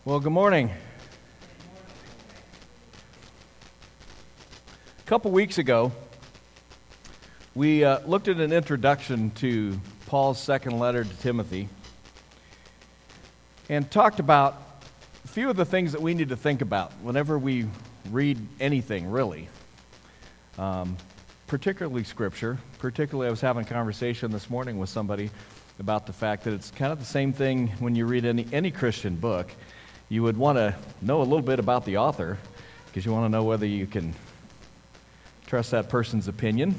Well, good morning. A couple weeks ago, we looked at an introduction to Paul's second letter to Timothy and talked about a few of the things that we need to think about whenever we read anything, really. Particularly Scripture. Particularly, I was having a conversation this morning with somebody about the fact that it's kind of the same thing when you read any Christian book. You would want to know a little bit about the author because you want to know whether you can trust that person's opinion.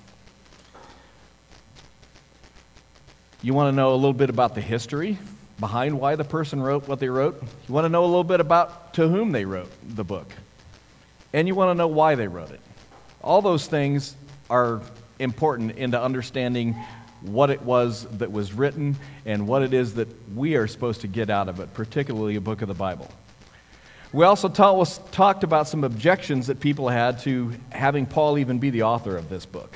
You want to know a little bit about the history behind why the person wrote what they wrote. You want to know a little bit about to whom they wrote the book. And you want to know why they wrote it. All those things are important into understanding what it was that was written and what it is that we are supposed to get out of it, particularly a book of the Bible. We also talked about some objections that people had to having Paul even be the author of this book.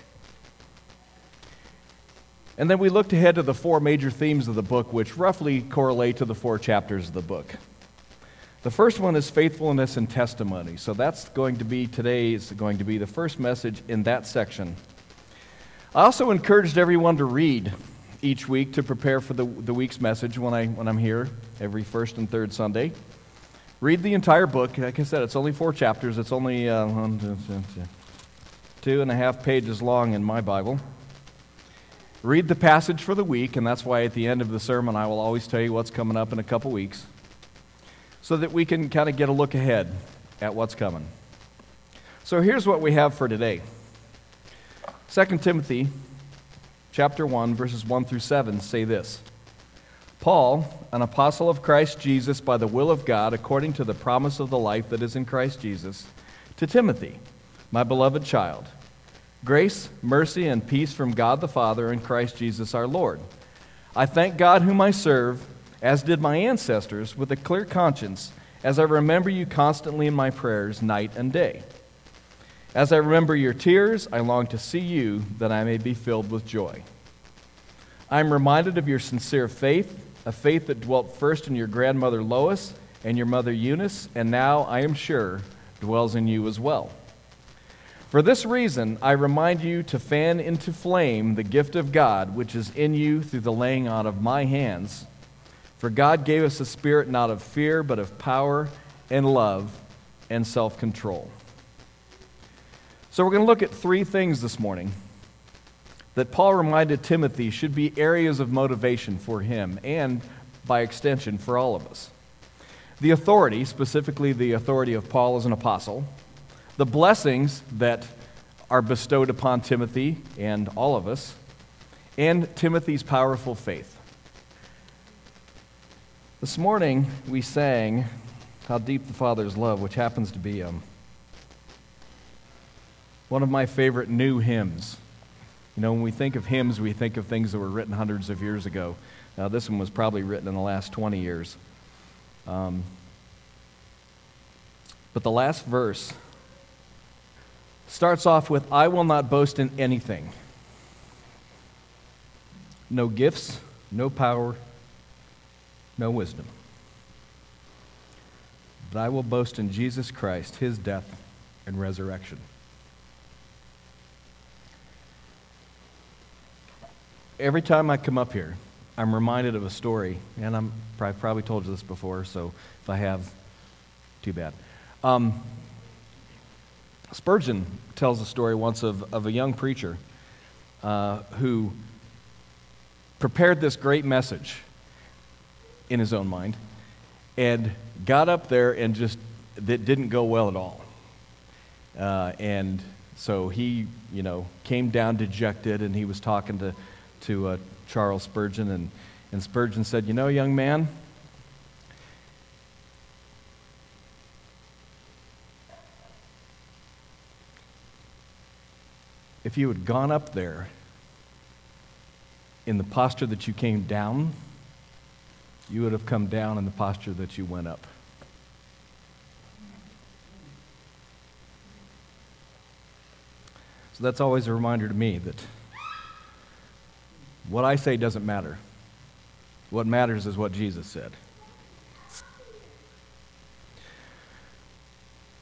And then we looked ahead to the four major themes of the book, which roughly correlate to the four chapters of the book. The first one is faithfulness and testimony. So that's going to be today, is going to be the first message in that section. I also encouraged everyone to read each week to prepare for the week's message when I'm here every first and third Sunday. Read the entire book. Like I said, it's only 4 chapters. It's only 2.5 pages long in my Bible. Read the passage for the week, and that's why at the end of the sermon I will always tell you what's coming up in a couple weeks, so that we can kind of get a look ahead at what's coming. So here's what we have for today. 2 Timothy chapter 1, verses 1 through 7 say this: Paul, an apostle of Christ Jesus by the will of God, according to the promise of the life that is in Christ Jesus, to Timothy, my beloved child, grace, mercy, and peace from God the Father and Christ Jesus our Lord. I thank God whom I serve, as did my ancestors, with a clear conscience, as I remember you constantly in my prayers night and day. As I remember your tears, I long to see you, that I may be filled with joy. I am reminded of your sincere faith, a faith that dwelt first in your grandmother Lois and your mother Eunice, and now, I am sure, dwells in you as well. For this reason, I remind you to fan into flame the gift of God, which is in you through the laying on of my hands. For God gave us a spirit not of fear, but of power and love and self-control. So we're going to look at 3 things this morning that Paul reminded Timothy should be areas of motivation for him and, by extension, for all of us. The authority, specifically the authority of Paul as an apostle, the blessings that are bestowed upon Timothy and all of us, and Timothy's powerful faith. This morning we sang How Deep the Father's Love, which happens to be one of my favorite new hymns. You know, when we think of hymns, we think of things that were written hundreds of years ago. Now, this one was probably written in the last 20 years. But the last verse starts off with, I will not boast in anything. No gifts, no power, no wisdom. But I will boast in Jesus Christ, his death and resurrection. Every time I come up here, I'm reminded of a story, and I've probably told you this before, so if I have, too bad. Spurgeon tells a story once of a young preacher who prepared this great message in his own mind and got up there and just, that didn't go well at all. And so he, came down dejected, and he was talking to Charles Spurgeon, and Spurgeon said, young man, if you had gone up there in the posture that you came down, you would have come down in the posture that you went up. So that's always a reminder to me that what I say doesn't matter. What matters is what Jesus said.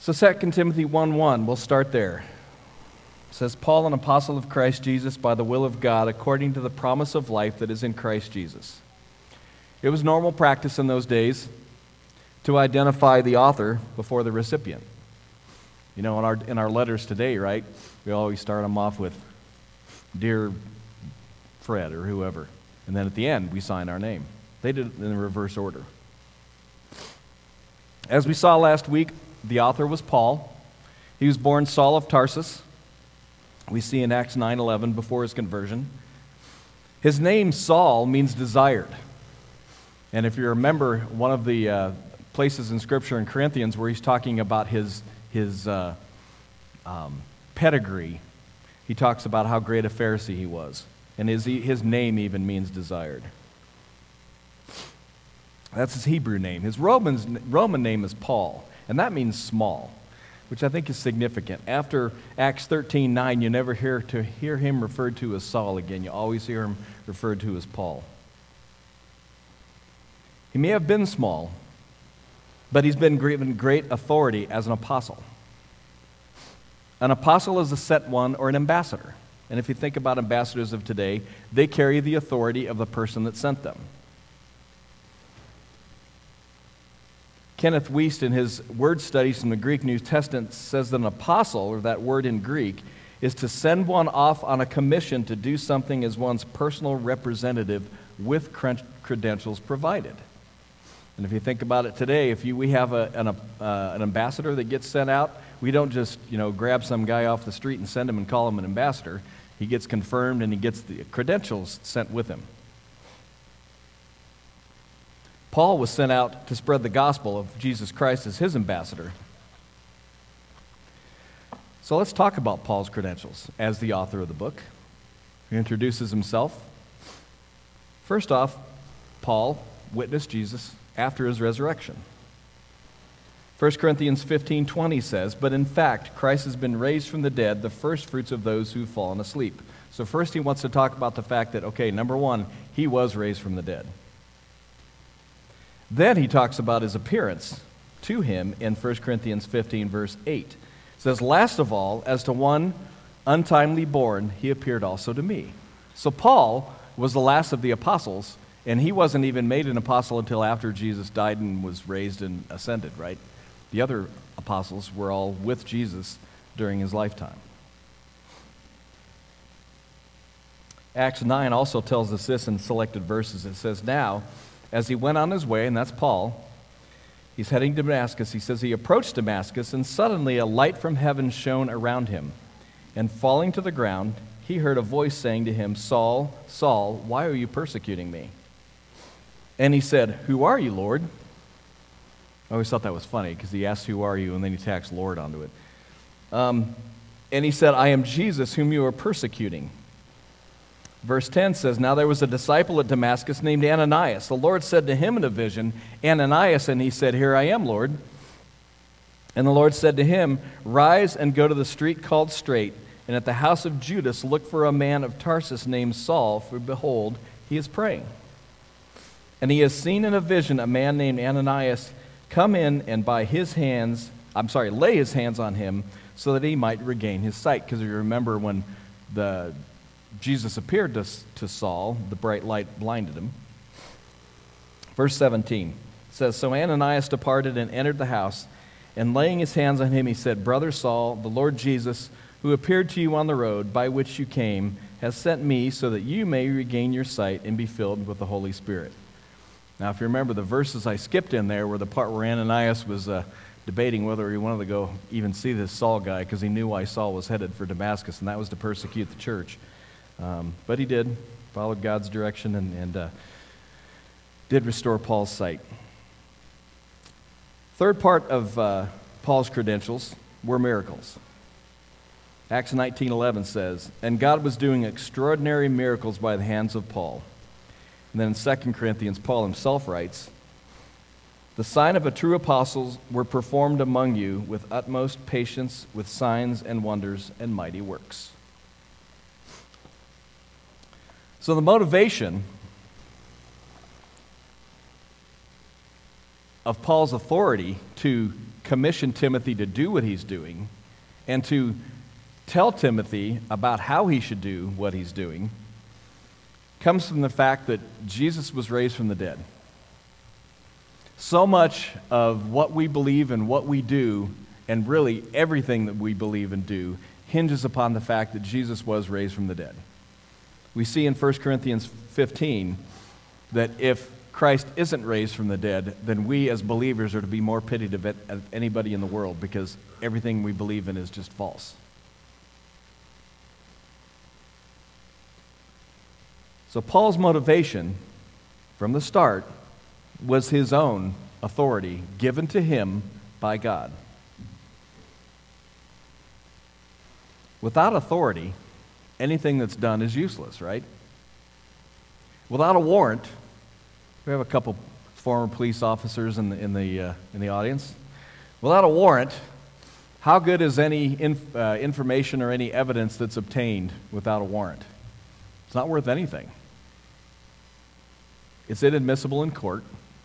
So 2 Timothy 1:1, we'll start there. It says, Paul, an apostle of Christ Jesus, by the will of God, according to the promise of life that is in Christ Jesus. It was normal practice in those days to identify the author before the recipient. You know, in our letters today, right, we always start them off with, Dear Fred or whoever. And then at the end, we sign our name. They did it in the reverse order. As we saw last week, the author was Paul. He was born Saul of Tarsus. We see in Acts 9:11 before his conversion. His name, Saul, means desired. And if you remember one of the places in Scripture in Corinthians where he's talking about his pedigree, he talks about how great a Pharisee he was. And his name even means desired. That's his Hebrew name. His Roman name is Paul, and that means small, which I think is significant. After Acts 13:9, you never hear him referred to as Saul again. You always hear him referred to as Paul. He may have been small, but he's been given great authority as an apostle. An apostle is a set one or an ambassador. And if you think about ambassadors of today, they carry the authority of the person that sent them. Kenneth Wuest, in his word studies from the Greek New Testament, says that an apostle, or that word in Greek, is to send one off on a commission to do something as one's personal representative with credentials provided. And if you think about it today, if we have an ambassador that gets sent out, we don't just grab some guy off the street and send him and call him an ambassador. He gets confirmed and he gets the credentials sent with him. Paul was sent out to spread the gospel of Jesus Christ as his ambassador. So let's talk about Paul's credentials as the author of the book. He introduces himself. First off, Paul witnessed Jesus after his resurrection. 1 Corinthians 15:20 says, But in fact, Christ has been raised from the dead, the first fruits of those who've fallen asleep. So first he wants to talk about the fact that, okay, number one, he was raised from the dead. Then he talks about his appearance to him in 1 Corinthians 15, verse 8. It says, Last of all, as to one untimely born, he appeared also to me. So Paul was the last of the apostles, and he wasn't even made an apostle until after Jesus died and was raised and ascended, right? The other apostles were all with Jesus during his lifetime. Acts 9 also tells us this in selected verses. It says, Now, as he went on his way, and that's Paul, he's heading to Damascus. He says he approached Damascus, and suddenly a light from heaven shone around him. And falling to the ground, he heard a voice saying to him, Saul, Saul, why are you persecuting me? And he said, Who are you, Lord? I always thought that was funny because he asked, Who are you? And then he tacks Lord onto it. And he said, I am Jesus whom you are persecuting. Verse 10 says, Now there was a disciple at Damascus named Ananias. The Lord said to him in a vision, Ananias, and he said, Here I am, Lord. And the Lord said to him, Rise and go to the street called Straight, and at the house of Judas look for a man of Tarsus named Saul, for behold, he is praying. And he has seen in a vision a man named Ananias come in and lay his hands on him so that he might regain his sight. Because you remember when Jesus appeared to Saul, the bright light blinded him. Verse 17 says, So Ananias departed and entered the house, and laying his hands on him, he said, Brother Saul, the Lord Jesus, who appeared to you on the road by which you came, has sent me so that you may regain your sight and be filled with the Holy Spirit. Now, if you remember, the verses I skipped in there were the part where Ananias was debating whether he wanted to go even see this Saul guy because he knew why Saul was headed for Damascus, and that was to persecute the church. But he did, followed God's direction, and did restore Paul's sight. Third part of Paul's credentials were miracles. Acts 19:11 says, And God was doing extraordinary miracles by the hands of Paul. And then in 2 Corinthians, Paul himself writes, The sign of a true apostle were performed among you with utmost patience, with signs and wonders and mighty works. So the motivation of Paul's authority to commission Timothy to do what he's doing and to tell Timothy about how he should do what he's doing comes from the fact that Jesus was raised from the dead. So much of what we believe and what we do, and really everything that we believe and do, hinges upon the fact that Jesus was raised from the dead. We see in 1 Corinthians 15 that if Christ isn't raised from the dead, then we as believers are to be more pitied of anybody in the world, because everything we believe in is just false. So Paul's motivation from the start was his own authority given to him by God. Without authority, anything that's done is useless, right? Without a warrant, we have a couple former police officers in the audience. Without a warrant, how good is any information or any evidence that's obtained without a warrant? It's not worth anything. It's inadmissible in court.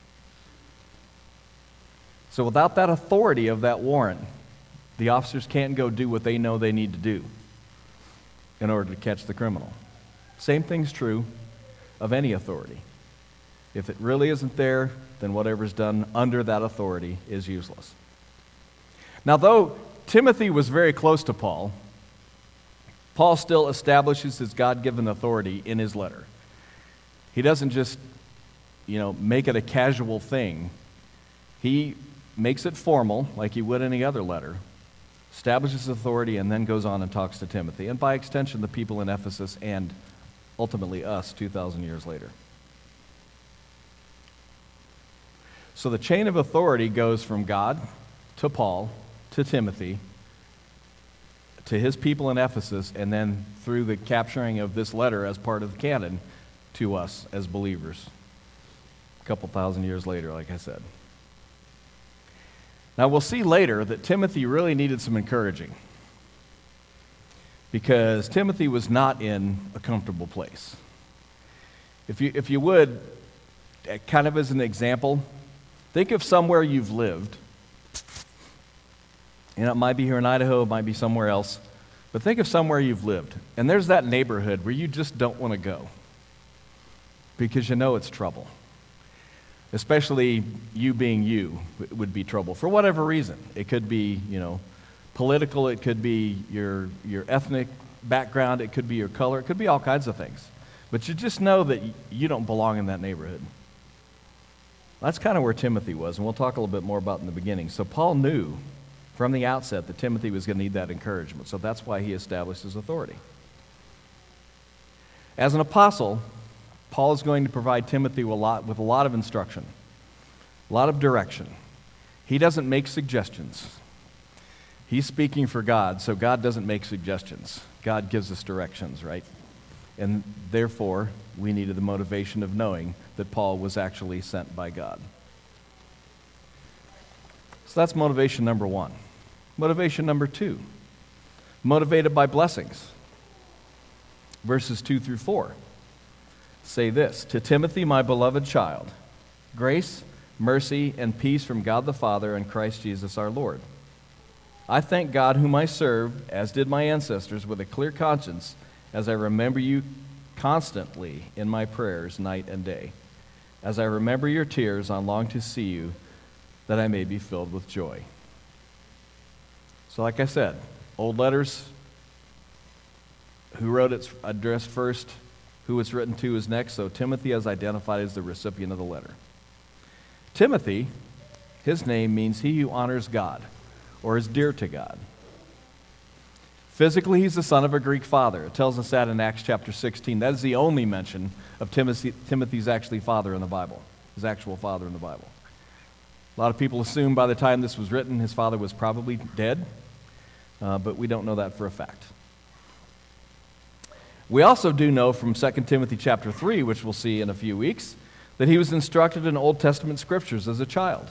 So without that authority of that warrant, the officers can't go do what they know they need to do in order to catch the criminal. Same thing's true of any authority. If it really isn't there, then whatever's done under that authority is useless. Now, though Timothy was very close to Paul, Paul still establishes his God-given authority in his letter. He doesn't just, make it a casual thing. He makes it formal, like he would any other letter, establishes authority, and then goes on and talks to Timothy, and by extension, the people in Ephesus, and ultimately us 2,000 years later. So the chain of authority goes from God to Paul to Timothy to his people in Ephesus, and then through the capturing of this letter as part of the canon to us as believers a couple thousand years later, like I said. Now we'll see later that Timothy really needed some encouraging, because Timothy was not in a comfortable place. If you would, kind of as an example, think of somewhere you've lived. It might be here in Idaho, it might be somewhere else, but think of somewhere you've lived, and there's that neighborhood where you just don't want to go because you know it's trouble. Especially you being you would be trouble for whatever reason. It could be, political, it could be your ethnic background, it could be your color, it could be all kinds of things. But you just know that you don't belong in that neighborhood. That's kind of where Timothy was, and we'll talk a little bit more about in the beginning. So Paul knew from the outset that Timothy was going to need that encouragement, so that's why he established his authority. As an apostle, Paul is going to provide Timothy with a lot of instruction, a lot of direction. He doesn't make suggestions. He's speaking for God, so God doesn't make suggestions. God gives us directions, right? And therefore, we needed the motivation of knowing that Paul was actually sent by God. So that's motivation number one. Motivation number two, motivated by blessings. Verses 2 through 4 say this: To Timothy, my beloved child, grace, mercy, and peace from God the Father and Christ Jesus our Lord. I thank God, whom I serve, as did my ancestors, with a clear conscience, as I remember you constantly in my prayers night and day. As I remember your tears, I long to see you, that I may be filled with joy. So like I said, old letters, who wrote it's addressed first, who it's written to is next, so Timothy is identified as the recipient of the letter. Timothy, his name means he who honors God, or is dear to God. Physically, he's the son of a Greek father. It tells us that in Acts chapter 16. That is the only mention of Timothy's actually father in the Bible, his actual father in the Bible. A lot of people assume by the time this was written, his father was probably dead, but we don't know that for a fact. We also do know from 2 Timothy chapter 3, which we'll see in a few weeks, that he was instructed in Old Testament scriptures as a child.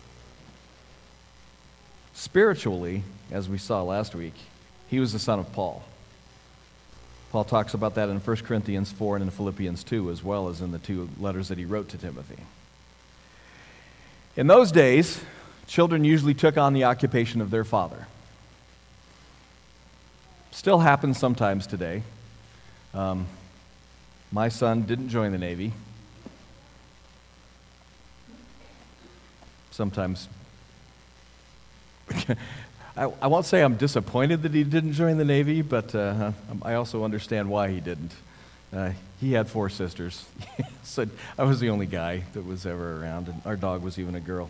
Spiritually, as we saw last week, he was the son of Paul. Paul talks about that in 1 Corinthians 4 and in Philippians 2, as well as in the two letters that he wrote to Timothy. In those days, children usually took on the occupation of their father. Still happens sometimes today. My son didn't join the Navy. Sometimes. I won't say I'm disappointed that he didn't join the Navy, but I also understand why he didn't. He had 4 sisters. So I was the only guy that was ever around, and our dog was even a girl.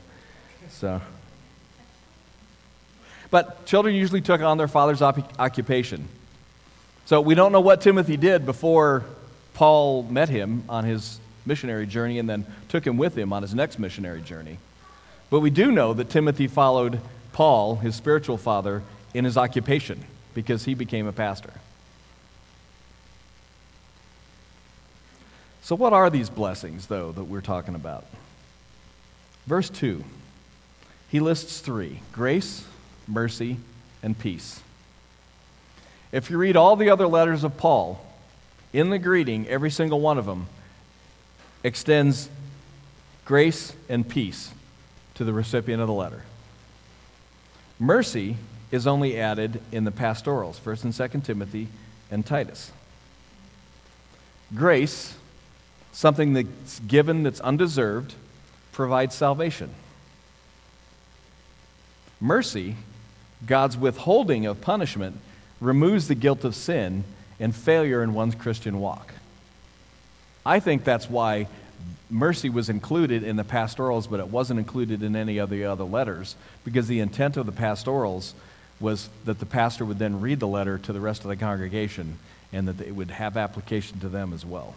But children usually took on their father's occupation. So we don't know what Timothy did before Paul met him on his missionary journey and then took him with him on his next missionary journey. But we do know that Timothy followed Paul, his spiritual father, in his occupation because he became a pastor. So what are these blessings, though, that we're talking about? Verse 2, he lists 3: grace, mercy, and peace. If you read all the other letters of Paul, in the greeting, every single one of them extends grace and peace to the recipient of the letter. Mercy is only added in the pastorals, 1st and 2nd Timothy and Titus. Grace, something that's given that's undeserved, provides salvation. Mercy, God's withholding of punishment, removes the guilt of sin and failure in one's Christian walk. I think that's why mercy was included in the pastorals, but it wasn't included in any of the other letters, because the intent of the pastorals was that the pastor would then read the letter to the rest of the congregation and that it would have application to them as well.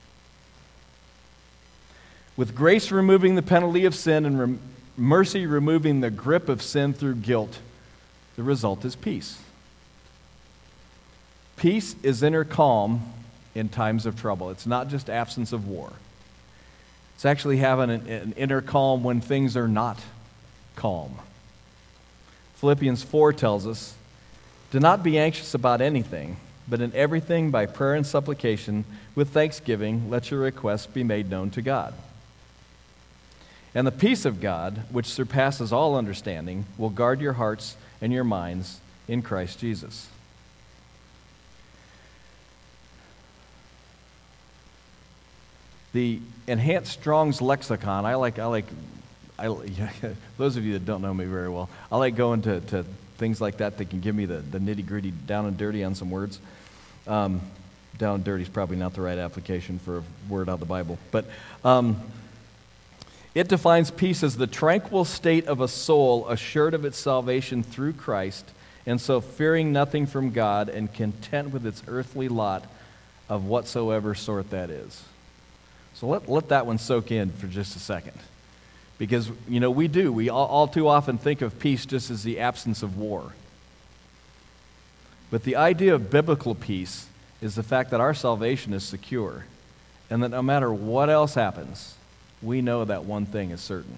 With grace removing the penalty of sin and mercy removing the grip of sin through guilt, the result is peace. Peace is inner calm in times of trouble. It's not just absence of war. It's actually having an inner calm when things are not calm. Philippians 4 tells us, "Do not be anxious about anything, but in everything by prayer and supplication, with thanksgiving, let your requests be made known to God. And the peace of God, which surpasses all understanding, will guard your hearts and your minds in Christ Jesus." The Enhanced Strong's Lexicon, those of you that don't know me very well, I like going to things like that can give me the nitty-gritty down and dirty on some words. Down and dirty is probably not the right application for a word out of the Bible. But it defines peace as the tranquil state of a soul assured of its salvation through Christ, and so fearing nothing from God and content with its earthly lot of whatsoever sort that is. So let that one soak in for just a second. Because, we all too often think of peace just as the absence of war. But the idea of biblical peace is the fact that our salvation is secure, and that no matter what else happens, we know that one thing is certain.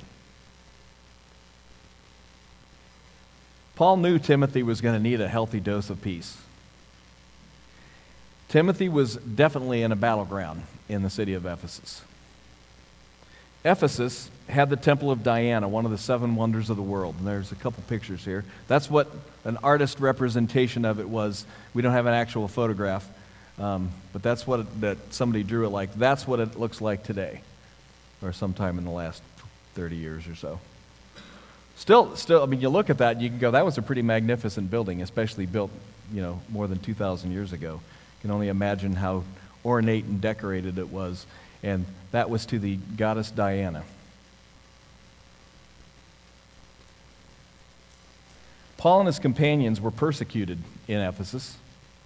Paul knew Timothy was going to need a healthy dose of peace. Timothy was definitely in a battleground in the city of Ephesus. Ephesus had the Temple of Diana, one of the 7 wonders of the world. And there's a couple pictures here. That's what an artist representation of it was. We don't have an actual photograph, but that's that somebody drew it like. That's what it looks like today, or sometime in the last 30 years or so. Still, you look at that and you can go, that was a pretty magnificent building, especially built, more than 2,000 years ago. You can only imagine how ornate and decorated it was, and that was to the goddess Diana. Paul and his companions were persecuted in Ephesus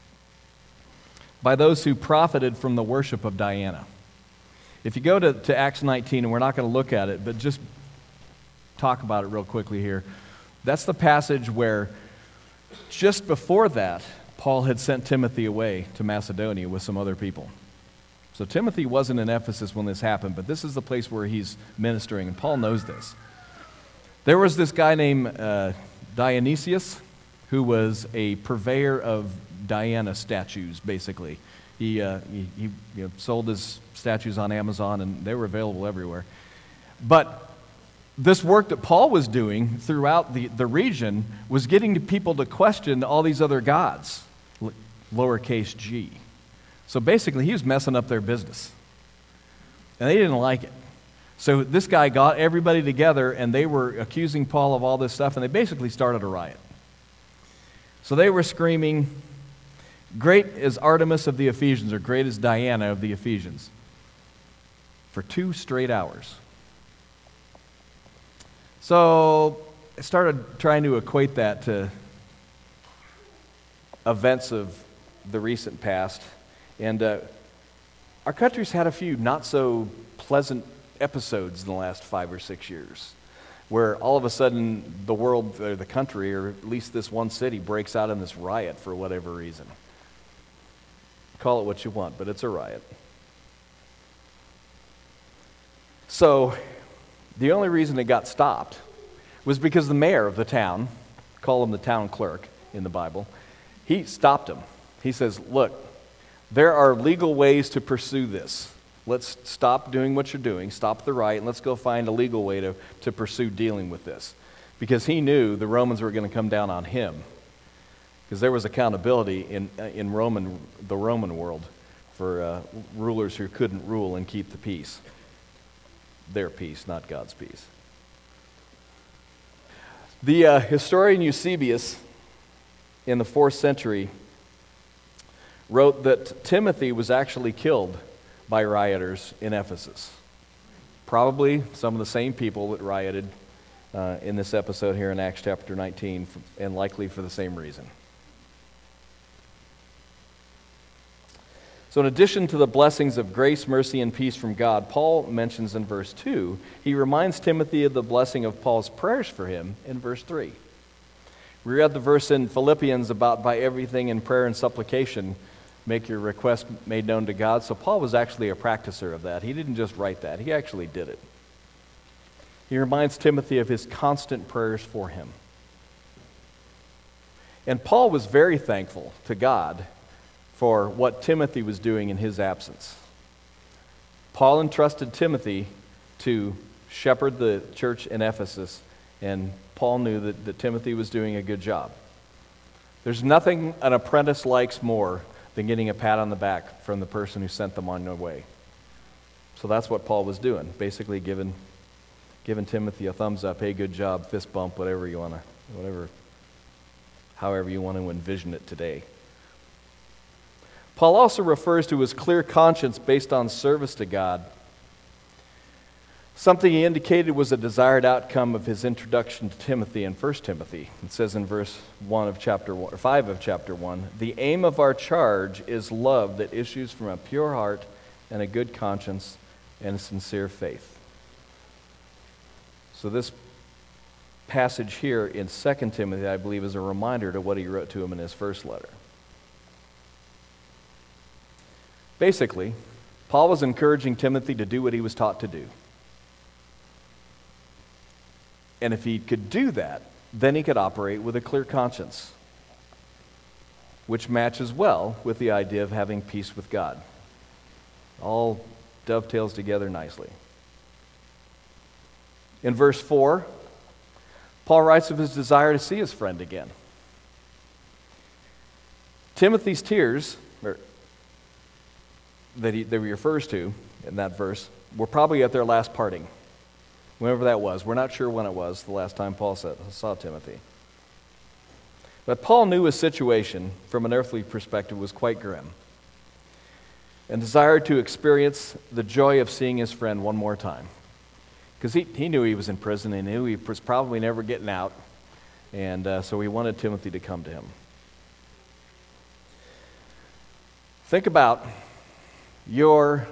by those who profited from the worship of Diana. If you go to Acts 19, and we're not going to look at it, but just talk about it real quickly here, that's the passage where just before that, Paul had sent Timothy away to Macedonia with some other people. So Timothy wasn't in Ephesus when this happened, but this is the place where he's ministering, and Paul knows this. There was this guy named Dionysius, who was a purveyor of Diana statues, basically. He sold his statues on Amazon, and they were available everywhere. But this work that Paul was doing throughout the region was getting people to question all these other gods, lowercase g. So basically, he was messing up their business. And they didn't like it. So this guy got everybody together, and they were accusing Paul of all this stuff, and they basically started a riot. So they were screaming, "Great is Artemis of the Ephesians," or "Great is Diana of the Ephesians," for 2 straight hours. So I started trying to equate that to events of the recent past. And our country's had a few not so pleasant episodes in the last 5 or 6 years, where all of a sudden the world, or the country, or at least this one city, breaks out in this riot for whatever reason. Call it what you want, but it's a riot. So the only reason it got stopped was because the mayor of the town, call him the town clerk in the Bible, he stopped him. He says, "Look, there are legal ways to pursue this. Let's stop doing what you're doing, stop the riot, and let's go find a legal way to pursue dealing with this." Because he knew the Romans were going to come down on him. Because there was accountability in the Roman world for rulers who couldn't rule and keep the peace. Their peace, not God's peace. The historian Eusebius in the 4th century wrote that Timothy was actually killed by rioters in Ephesus. Probably some of the same people that rioted in this episode here in Acts chapter 19, and likely for the same reason. So in addition to the blessings of grace, mercy, and peace from God, Paul mentions in verse 2, he reminds Timothy of the blessing of Paul's prayers for him in verse 3. We read the verse in Philippians about by everything in prayer and supplication, make your request made known to God. So Paul was actually a practicer of that. He didn't just write that. He actually did it. He reminds Timothy of his constant prayers for him. And Paul was very thankful to God for what Timothy was doing in his absence. Paul entrusted Timothy to shepherd the church in Ephesus, and Paul knew that Timothy was doing a good job. There's nothing an apprentice likes more than getting a pat on the back from the person who sent them on their way. So that's what Paul was doing, basically giving Timothy a thumbs up, hey, good job, fist bump, however you want to envision it today. Paul also refers to his clear conscience based on service to God. Something he indicated was a desired outcome of his introduction to Timothy in 1 Timothy. It says in verse 5 of chapter 1, "The aim of our charge is love that issues from a pure heart and a good conscience and a sincere faith." So this passage here in 2 Timothy, I believe, is a reminder to what he wrote to him in his first letter. Basically, Paul was encouraging Timothy to do what he was taught to do. And if he could do that, then he could operate with a clear conscience, which matches well with the idea of having peace with God. All dovetails together nicely. In verse 4, Paul writes of his desire to see his friend again. Timothy's tears, that he refers to in that verse, were probably at their last parting, whenever that was. We're not sure when it was, the last time Paul saw Timothy. But Paul knew his situation, from an earthly perspective, was quite grim, and desired to experience the joy of seeing his friend one more time. Because he knew he was in prison, he knew he was probably never getting out, and so he wanted Timothy to come to him. Think about your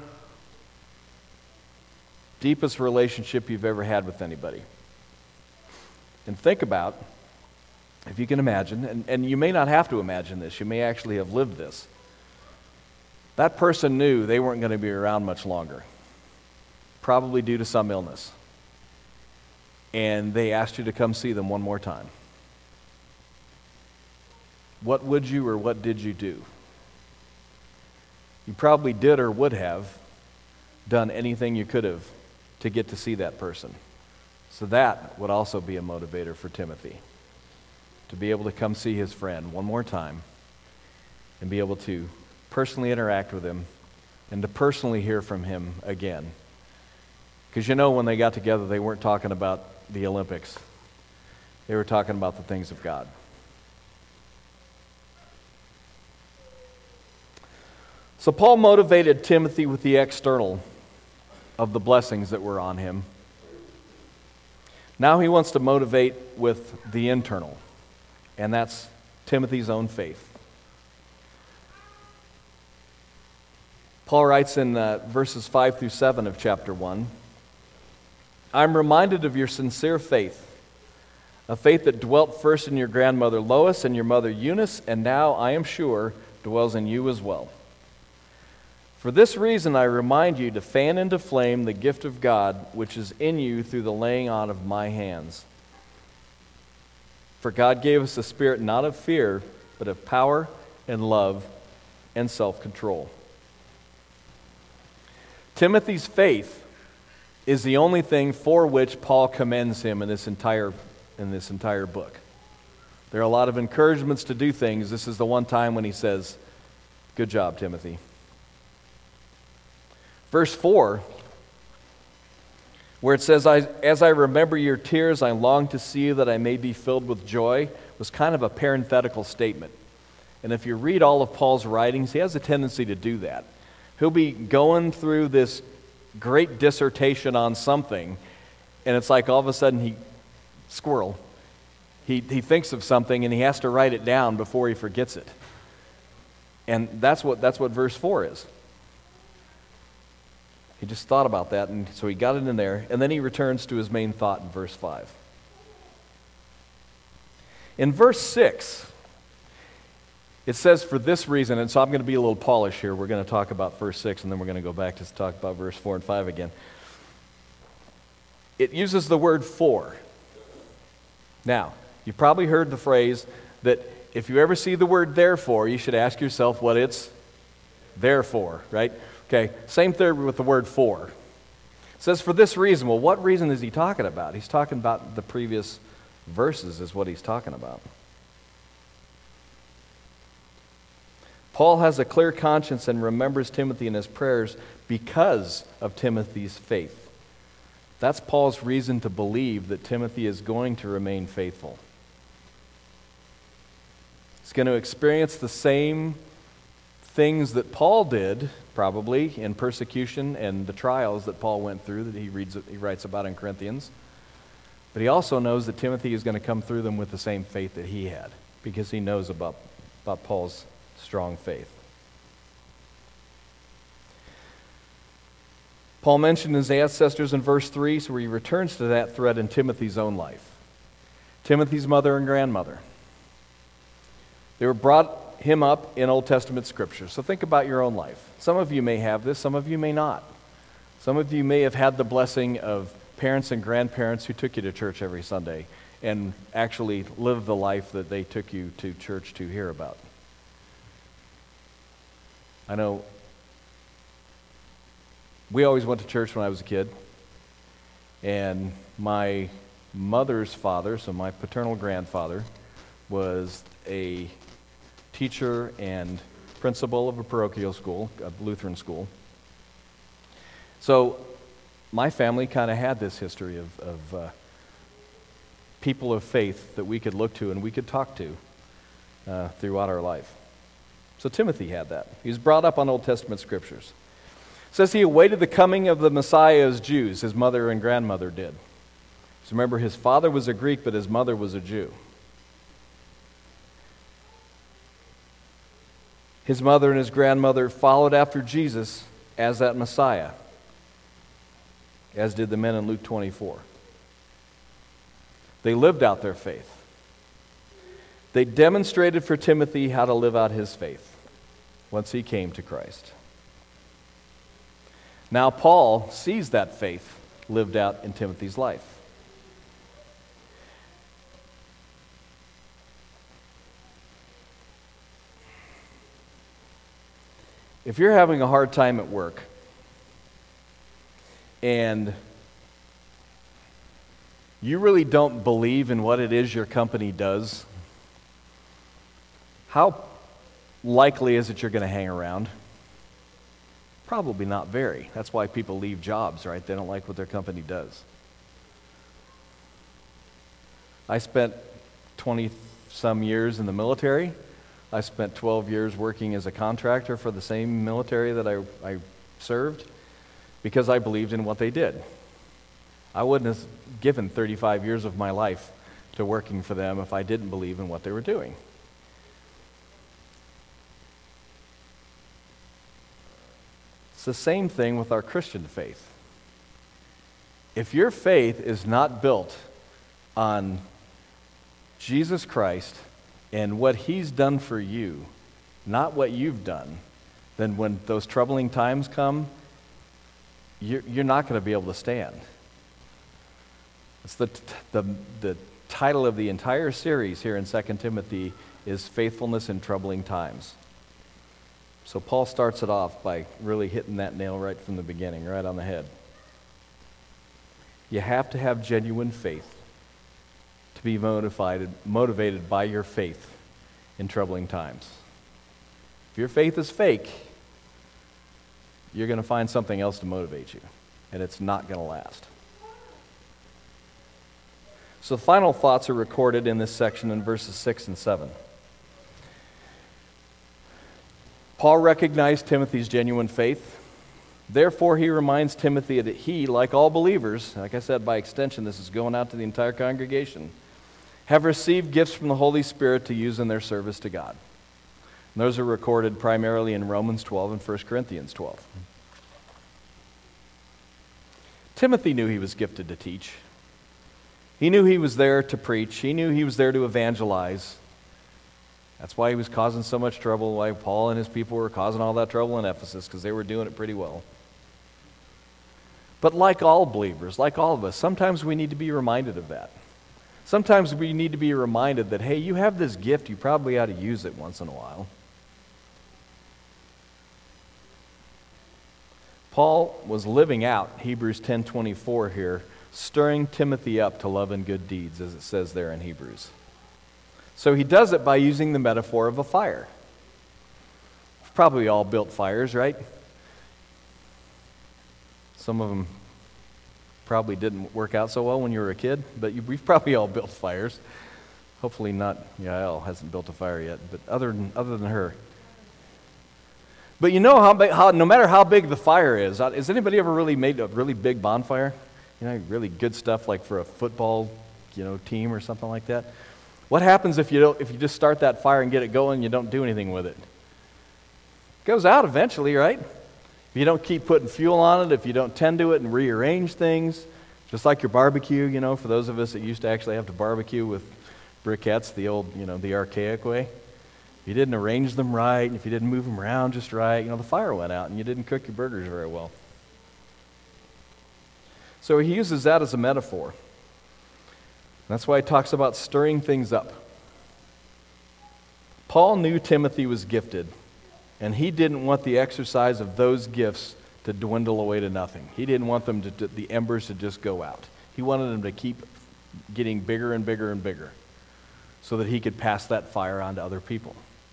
deepest relationship you've ever had with anybody. And think about, if you can imagine, and you may not have to imagine this, you may actually have lived this. That person knew they weren't going to be around much longer, probably due to some illness. And they asked you to come see them one more time. What would you or what did you do? You probably did or would have done anything you could have to get to see that person. So that would also be a motivator for Timothy, to be able to come see his friend one more time and be able to personally interact with him and to personally hear from him again. Because when they got together, they weren't talking about the Olympics. They were talking about the things of God. So Paul motivated Timothy with the external of the blessings that were on him. Now he wants to motivate with the internal, and that's Timothy's own faith. Paul writes in verses 5 through 7 of chapter 1, I'm reminded of your sincere faith, a faith that dwelt first in your grandmother Lois and your mother Eunice, and now, I am sure, dwells in you as well. For this reason, I remind you to fan into flame the gift of God which is in you through the laying on of my hands. For God gave us a spirit not of fear, but of power and love and self-control. Timothy's faith is the only thing for which Paul commends him in this entire book. There are a lot of encouragements to do things. This is the one time when he says, "Good job, Timothy." Verse 4, where it says, As I remember your tears, I long to see you that I may be filled with joy, was kind of a parenthetical statement. And if you read all of Paul's writings, he has a tendency to do that. He'll be going through this great dissertation on something, and it's like all of a sudden he thinks of something and he has to write it down before he forgets it. And that's what verse 4 is. He just thought about that, and so he got it in there, and then he returns to his main thought in verse 5. In verse 6, it says, for this reason, and so I'm going to be a little Paulish here. We're going to talk about verse 6, and then we're going to go back to talk about verse 4 and 5 again. It uses the word for. Now, you've probably heard the phrase that if you ever see the word therefore, you should ask yourself what it's there for, right? Okay, same thing with the word for. It says for this reason. Well, what reason is he talking about? He's talking about the previous verses is what he's talking about. Paul has a clear conscience and remembers Timothy in his prayers because of Timothy's faith. That's Paul's reason to believe that Timothy is going to remain faithful. He's going to experience the same things that Paul did, probably, in persecution and the trials that Paul went through that he writes about in Corinthians. But he also knows that Timothy is going to come through them with the same faith that he had, because he knows about Paul's strong faith. Paul mentioned his ancestors in verse 3, so he returns to that thread in Timothy's own life. Timothy's mother and grandmother. They were brought him up in Old Testament scripture. So think about your own life. Some of you may have this, some of you may not. Some of you may have had the blessing of parents and grandparents who took you to church every Sunday and actually lived the life that they took you to church to hear about. I know we always went to church when I was a kid, and my mother's father, so my paternal grandfather, was a teacher and principal of a parochial school, a Lutheran school. So my family kind of had this history of people of faith that we could look to and we could talk to throughout our life. So Timothy had that. He was brought up on Old Testament scriptures. It says he awaited the coming of the Messiah as Jews, his mother and grandmother did. So remember, his father was a Greek, but his mother was a Jew. His mother and his grandmother followed after Jesus as that Messiah, as did the men in Luke 24. They lived out their faith. They demonstrated for Timothy how to live out his faith once he came to Christ. Now Paul sees that faith lived out in Timothy's life. If you're having a hard time at work and you really don't believe in what it is your company does, how likely is it you're going to hang around? Probably not very. That's why people leave jobs, right? They don't like what their company does. I spent 20-some years in the military. I spent 12 years working as a contractor for the same military that I served because I believed in what they did. I wouldn't have given 35 years of my life to working for them if I didn't believe in what they were doing. It's the same thing with our Christian faith. If your faith is not built on Jesus Christ and what He's done for you, not what you've done, then when those troubling times come, you're not going to be able to stand. It's the title of the entire series here in 2 Timothy is Faithfulness in Troubling Times. So Paul starts it off by really hitting that nail right from the beginning, right on the head. You have to have genuine faith to be motivated by your faith in troubling times. If your faith is fake, you're going to find something else to motivate you, and it's not going to last. So the final thoughts are recorded in this section in verses 6 and 7. Paul recognized Timothy's genuine faith. Therefore, he reminds Timothy that he, like all believers, like I said, by extension, this is going out to the entire congregation, have received gifts from the Holy Spirit to use in their service to God. And those are recorded primarily in Romans 12 and 1 Corinthians 12. Timothy knew he was gifted to teach. He knew he was there to preach. He knew he was there to evangelize. That's why he was causing so much trouble, why Paul and his people were causing all that trouble in Ephesus, because they were doing it pretty well. But like all believers, like all of us, sometimes we need to be reminded of that. Sometimes we need to be reminded that, hey, you have this gift, you probably ought to use it once in a while. Paul was living out Hebrews 10:24 here, stirring Timothy up to love and good deeds, as it says there in Hebrews. So he does it by using the metaphor of a fire. We've probably all built fires, right? Some of them probably didn't work out so well when you were a kid, but we've probably all built fires. Hopefully not, Yael hasn't built a fire yet, but other than her. But you know how no matter how big the fire is, has anybody ever really made a really big bonfire? You know, really good stuff like for a football, team or something like that. What happens if you just start that fire and get it going and you don't do anything with it? It goes out eventually, right? If you don't keep putting fuel on it, if you don't tend to it and rearrange things, just like your barbecue, for those of us that used to actually have to barbecue with briquettes, the old, the archaic way. If you didn't arrange them right, and if you didn't move them around just right, the fire went out and you didn't cook your burgers very well. So he uses that as a metaphor. That's why he talks about stirring things up. Paul knew Timothy was gifted, and he didn't want the exercise of those gifts to dwindle away to nothing. He didn't want them the embers to just go out. He wanted them to keep getting bigger and bigger and bigger so that he could pass that fire on to other people.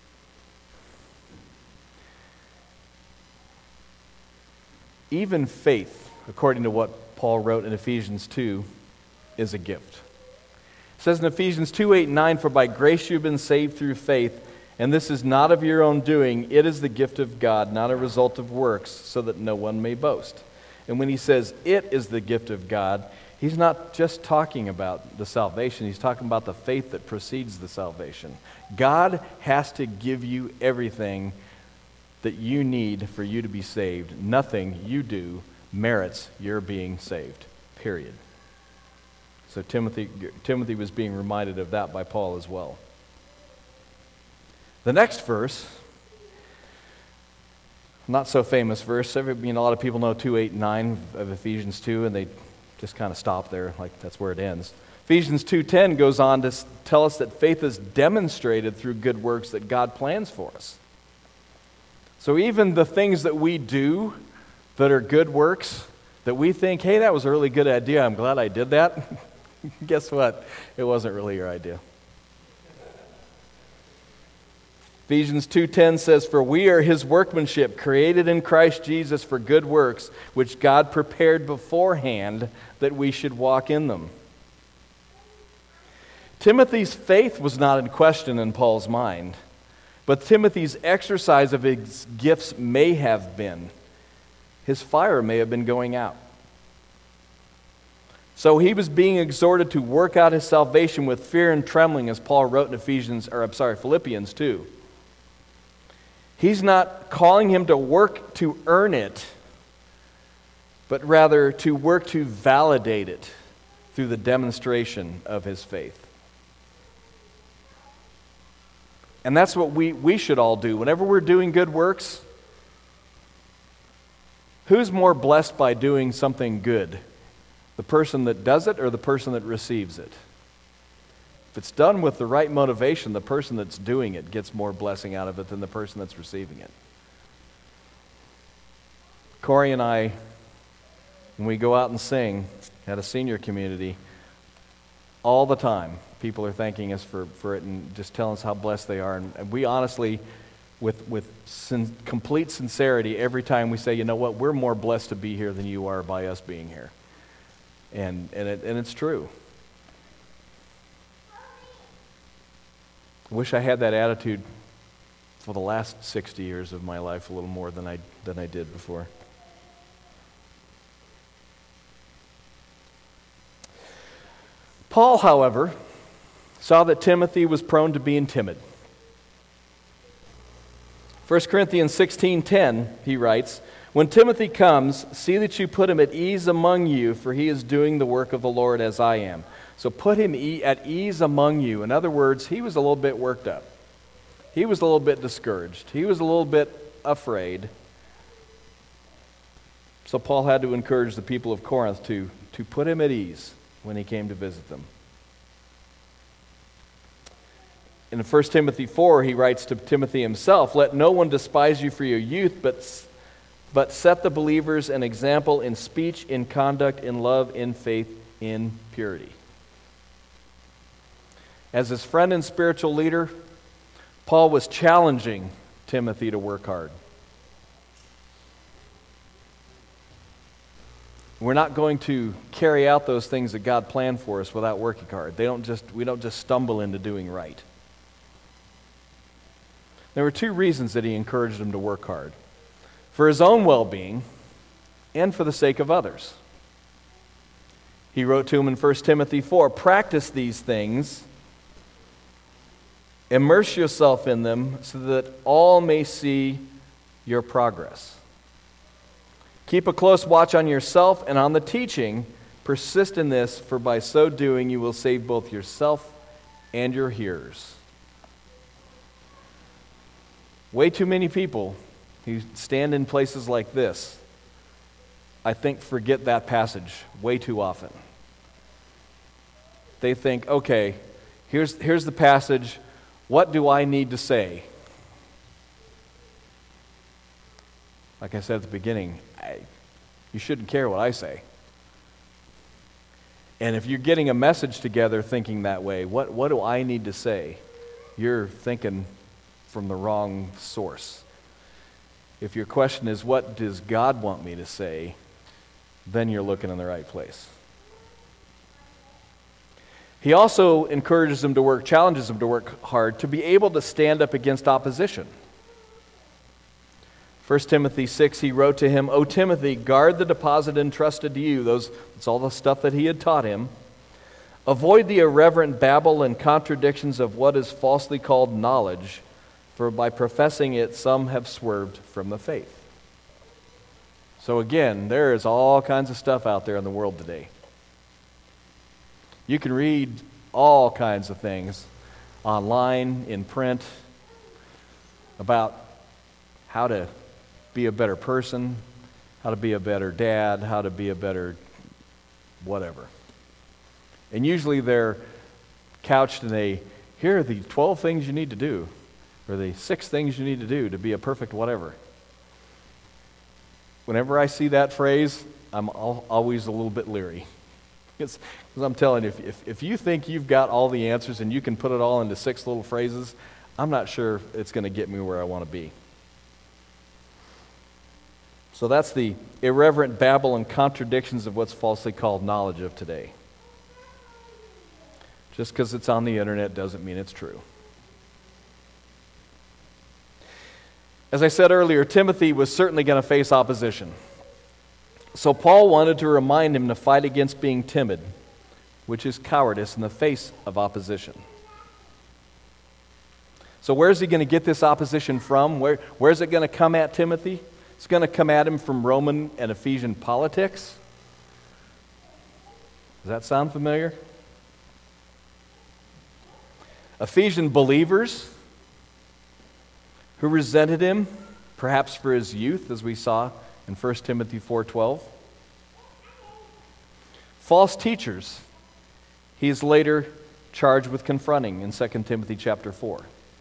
Even faith, according to what Paul wrote in Ephesians 2, is a gift. It says in Ephesians 2:8-9, "For by grace you've been saved through faith, and this is not of your own doing. It is the gift of God, not a result of works, so that no one may boast." And when he says it is the gift of God, he's not just talking about the salvation. He's talking about the faith that precedes the salvation. God has to give you everything that you need for you to be saved. Nothing you do merits your being saved, period. So Timothy was being reminded of that by Paul as well. The next verse, not so famous verse. A lot of people know 2:8-9 of Ephesians 2, and they just kind of stop there, like that's where it ends. Ephesians 2:10 goes on to tell us that faith is demonstrated through good works that God plans for us. So even the things that we do that are good works, that we think, hey, that was a really good idea, I'm glad I did that. Guess what? It wasn't really your idea. Ephesians 2:10 says, "For we are his workmanship, created in Christ Jesus for good works, which God prepared beforehand that we should walk in them." Timothy's faith was not in question in Paul's mind, but Timothy's exercise of his gifts may have been. His fire may have been going out. So he was being exhorted to work out his salvation with fear and trembling, as Paul wrote in Philippians 2. He's not calling him to work to earn it, but rather to work to validate it through the demonstration of his faith. And that's what we should all do. Whenever we're doing good works, who's more blessed by doing something good? The person that does it or the person that receives it? If it's done with the right motivation, the person that's doing it gets more blessing out of it than the person that's receiving it. Corey and I, when we go out and sing at a senior community, all the time, people are thanking us for it and just telling us how blessed they are. And we honestly, with complete sincerity, every time we say, you know what, we're more blessed to be here than you are by us being here. And it's true. I wish I had that attitude for the last 60 years of my life a little more than I did before. Paul, however, saw that Timothy was prone to being timid. 1 Corinthians 16:10, he writes, "When Timothy comes, see that you put him at ease among you, for he is doing the work of the Lord as I am." So put him at ease among you. In other words, he was a little bit worked up. He was a little bit discouraged. He was a little bit afraid. So Paul had to encourage the people of Corinth to put him at ease when he came to visit them. In 1 Timothy 4, he writes to Timothy himself, "Let no one despise you for your youth, but set the believers an example in speech, in conduct, in love, in faith, in purity." As his friend and spiritual leader, Paul was challenging Timothy to work hard. We're not going to carry out those things that God planned for us without working hard. We don't just stumble into doing right. There were two reasons that he encouraged him to work hard: for his own well-being and for the sake of others. He wrote to him in 1 Timothy 4, "Practice these things, immerse yourself in them, so that all may see your progress. Keep a close watch on yourself and on the teaching. Persist in this, for by so doing you will save both yourself and your hearers." Way too many people who stand in places like this, I think, forget that passage way too often. They think, okay, here's the passage. What do I need to say? Like I said at the beginning, you shouldn't care what I say. And if you're getting a message together thinking that way, what do I need to say? You're thinking from the wrong source. If your question is, what does God want me to say? Then you're looking in the right place. He also encourages him to work, challenges him to work hard, to be able to stand up against opposition. 1 Timothy 6, he wrote to him, "O Timothy, guard the deposit entrusted to you." That's all the stuff that he had taught him. "Avoid the irreverent babble and contradictions of what is falsely called knowledge, for by professing it some have swerved from the faith." So again, there is all kinds of stuff out there in the world today. You can read all kinds of things online, in print, about how to be a better person, how to be a better dad, how to be a better whatever. And usually they're couched in here are the 12 things you need to do, or the 6 things you need to do to be a perfect whatever. Whenever I see that phrase, I'm always a little bit leery. Because I'm telling you, if you think you've got all the answers and you can put it all into 6 little phrases, I'm not sure it's going to get me where I want to be. So that's the irreverent babble and contradictions of what's falsely called knowledge of today. Just because it's on the internet doesn't mean it's true. As I said earlier, Timothy was certainly going to face opposition. So Paul wanted to remind him to fight against being timid, which is cowardice in the face of opposition. So where's he going to get this opposition from? Where's it going to come at Timothy? It's going to come at him from Roman and Ephesian politics. Does that sound familiar? Ephesian believers who resented him, perhaps for his youth, as we saw in 1 Timothy 4:12. False teachers he is later charged with confronting in 2 Timothy chapter 4.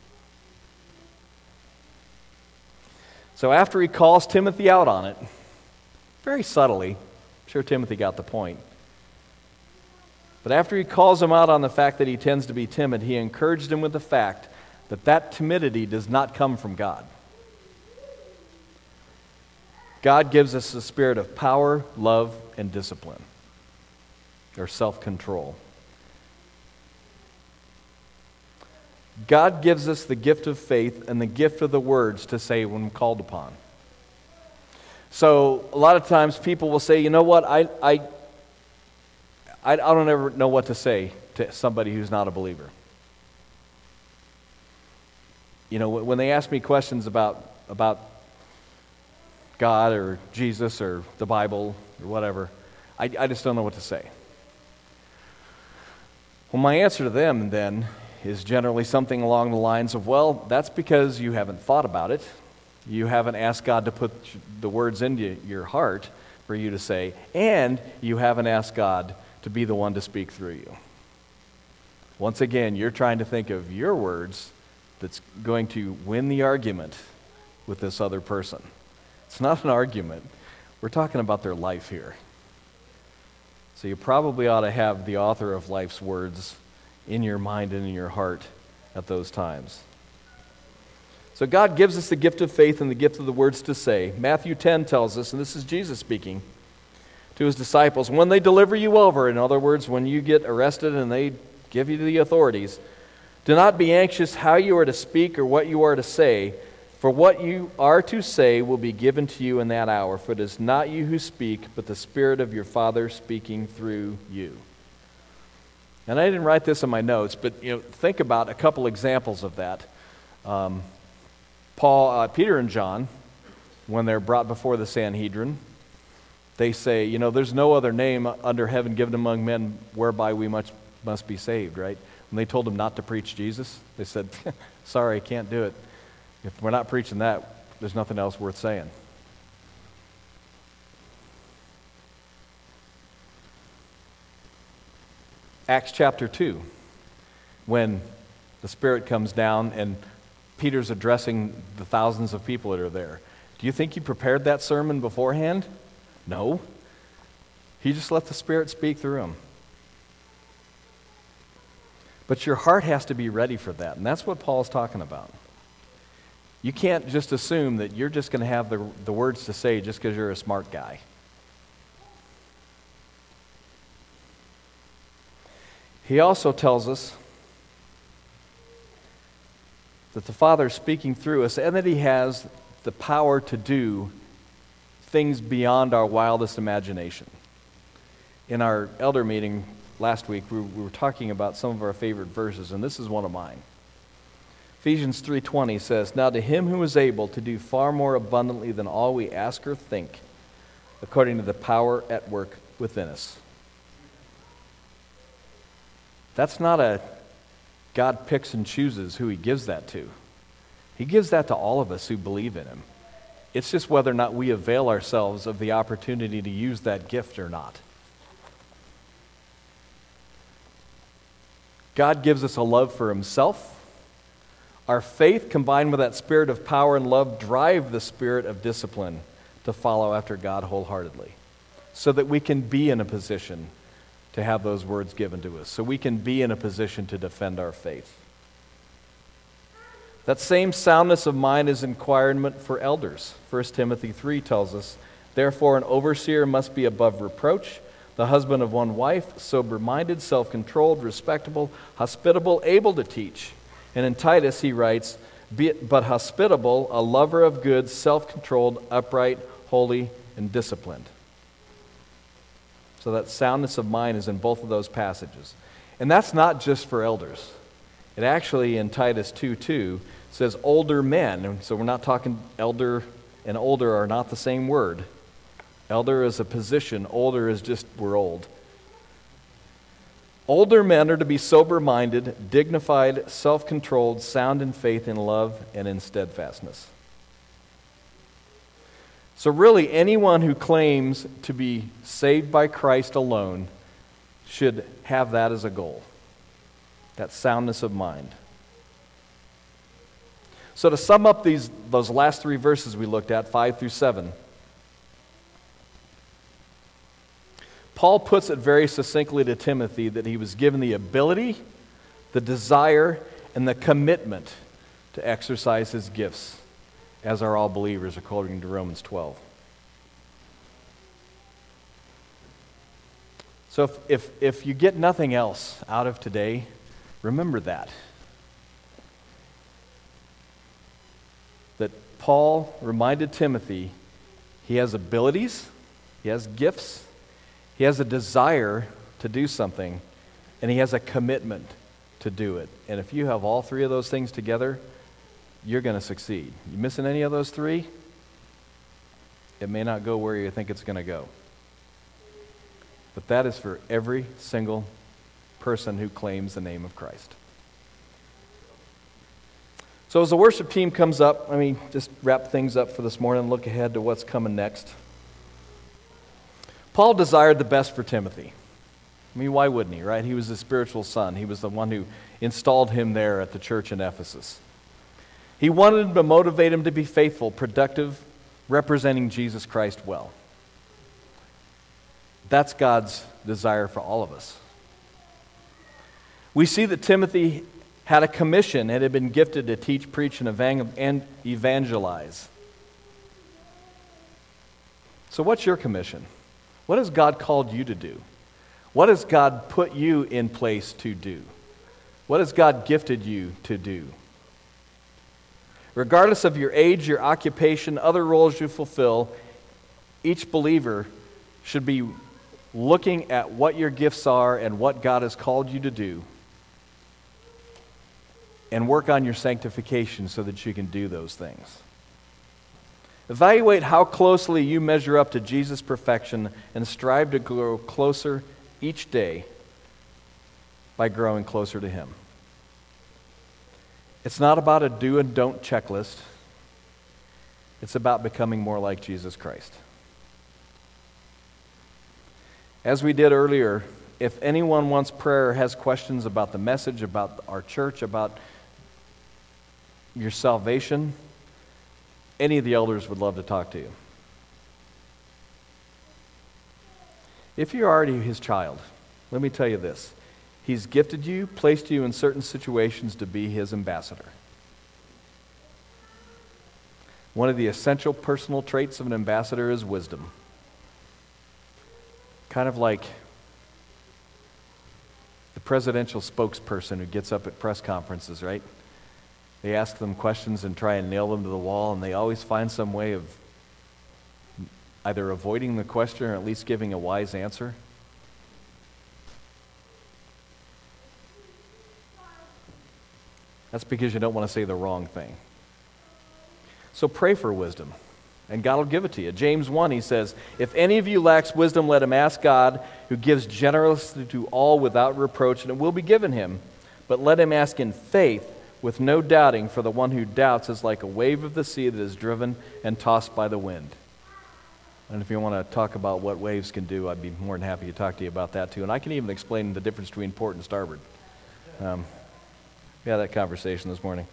So after he calls Timothy out on it, very subtly, I'm sure Timothy got the point, but after he calls him out on the fact that he tends to be timid, he encouraged him with the fact that timidity does not come from God. God gives us a spirit of power, love, and discipline, or self-control. God gives us the gift of faith and the gift of the words to say when called upon. So a lot of times people will say, you know what, I don't ever know what to say to somebody who's not a believer. You know, when they ask me questions about God or Jesus or the Bible or whatever, I just don't know what to say. Well, my answer to them then is generally something along the lines of, well, that's because you haven't thought about it. You haven't asked God to put the words into your heart for you to say, and you haven't asked God to be the one to speak through you. Once again, you're trying to think of your words that's going to win the argument with this other person. It's not an argument. We're talking about their life here. So you probably ought to have the author of life's words in your mind and in your heart at those times. So God gives us the gift of faith and the gift of the words to say. Matthew 10 tells us, and this is Jesus speaking to his disciples, when they deliver you over, in other words, when you get arrested and they give you to the authorities, do not be anxious how you are to speak or what you are to say, for what you are to say will be given to you in that hour. For it is not you who speak, but the Spirit of your Father speaking through you. And I didn't write this in my notes, but think about a couple examples of that. Peter and John, when they're brought before the Sanhedrin, they say, there's no other name under heaven given among men whereby we must be saved, right? When they told them not to preach Jesus, they said, sorry, I can't do it. If we're not preaching that, there's nothing else worth saying. Acts chapter 2, when the Spirit comes down and Peter's addressing the thousands of people that are there. Do you think he prepared that sermon beforehand? No. He just let the Spirit speak through him. But your heart has to be ready for that, and that's what Paul's talking about. You can't just assume that you're just going to have the words to say just because you're a smart guy. He also tells us that the Father is speaking through us and that he has the power to do things beyond our wildest imagination. In our elder meeting last week, we were talking about some of our favorite verses, and this is one of mine. Ephesians 3:20 says, "Now to him who is able to do far more abundantly than all we ask or think, according to the power at work within us." That's not a God picks and chooses who he gives that to. He gives that to all of us who believe in him. It's just whether or not we avail ourselves of the opportunity to use that gift or not. God gives us a love for himself. Our faith combined with that spirit of power and love drive the spirit of discipline to follow after God wholeheartedly so that we can be in a position to have those words given to us so we can be in a position to defend our faith. That same soundness of mind is requirement for elders. 1 Timothy 3 tells us, therefore an overseer must be above reproach, the husband of one wife, sober-minded, self-controlled, respectable, hospitable, able to teach. And in Titus he writes, but hospitable, a lover of good, self-controlled, upright, holy, and disciplined. So that soundness of mind is in both of those passages. And that's not just for elders. It actually, in Titus 2:2, says older men. And so we're not talking elder and older are not the same word. Elder is a position. Older is just we're old. Older men are to be sober-minded, dignified, self-controlled, sound in faith, in love, and in steadfastness. So really, anyone who claims to be saved by Christ alone should have that as a goal, that soundness of mind. So to sum up those last three verses we looked at, 5 through 7, Paul puts it very succinctly to Timothy that he was given the ability, the desire, and the commitment to exercise his gifts, as are all believers, according to Romans 12. So if you get nothing else out of today, remember that Paul reminded Timothy he has abilities, he has gifts, he has a desire to do something, and he has a commitment to do it. And if you have all three of those things together, you're going to succeed. You missing any of those three? It may not go where you think it's going to go. But that is for every single person who claims the name of Christ. So as the worship team comes up, let me just wrap things up for this morning and look ahead to what's coming next. Paul desired the best for Timothy. I mean, why wouldn't he, right? He was his spiritual son. He was the one who installed him there at the church in Ephesus. He wanted to motivate him to be faithful, productive, representing Jesus Christ well. That's God's desire for all of us. We see that Timothy had a commission and had been gifted to teach, preach, and evangelize. So what's your commission? What has God called you to do? What has God put you in place to do? What has God gifted you to do? Regardless of your age, your occupation, other roles you fulfill, each believer should be looking at what your gifts are and what God has called you to do, and work on your sanctification so that you can do those things. Evaluate how closely you measure up to Jesus' perfection and strive to grow closer each day by growing closer to Him. It's not about a do and don't checklist. It's about becoming more like Jesus Christ. As we did earlier, if anyone wants prayer or has questions about the message, about our church, about your salvation, any of the elders would love to talk to you. If you're already His child, let me tell you this. He's gifted you, placed you in certain situations to be His ambassador. One of the essential personal traits of an ambassador is wisdom. Kind of like the presidential spokesperson who gets up at press conferences, right? They ask them questions and try and nail them to the wall, and they always find some way of either avoiding the question or at least giving a wise answer. That's because you don't want to say the wrong thing. So pray for wisdom, and God will give it to you. James 1, he says, if any of you lacks wisdom, let him ask God, who gives generously to all without reproach, and it will be given him. But let him ask in faith, with no doubting, for the one who doubts is like a wave of the sea that is driven and tossed by the wind. And if you want to talk about what waves can do, I'd be more than happy to talk to you about that too. And I can even explain the difference between port and starboard. We had that conversation this morning.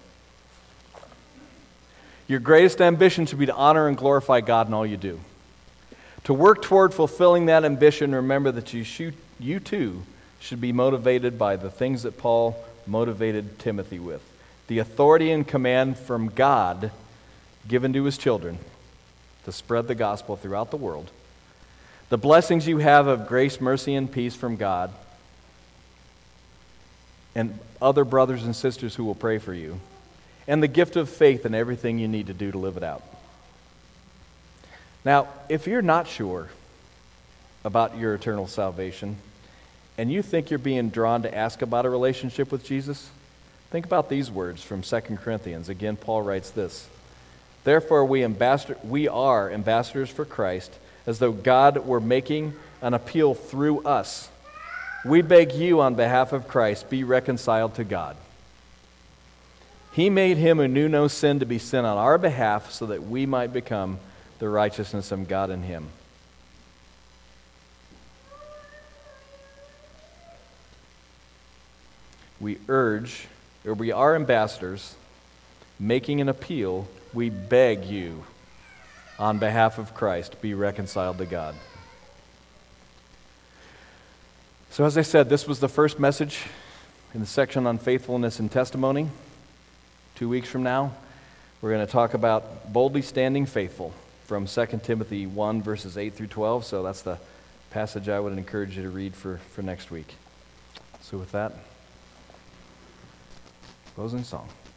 Your greatest ambition should be to honor and glorify God in all you do. To work toward fulfilling that ambition, remember that you too should be motivated by the things that Paul motivated Timothy with. The authority and command from God given to his children to spread the gospel throughout the world. The blessings you have of grace, mercy, and peace from God and other brothers and sisters who will pray for you. And the gift of faith and everything you need to do to live it out. Now, if you're not sure about your eternal salvation, and you think you're being drawn to ask about a relationship with Jesus, think about these words from 2 Corinthians. Again, Paul writes this: "Therefore we are ambassadors for Christ, as though God were making an appeal through us. We beg you on behalf of Christ, be reconciled to God. He made him who knew no sin to be sin on our behalf, so that we might become the righteousness of God in him." We are ambassadors, making an appeal. We beg you, on behalf of Christ, be reconciled to God. So as I said, this was the first message in the section on faithfulness and testimony. 2 weeks from now, we're going to talk about boldly standing faithful from 2 Timothy 1, verses 8 through 12. So that's the passage I would encourage you to read for next week. So with that, closing song.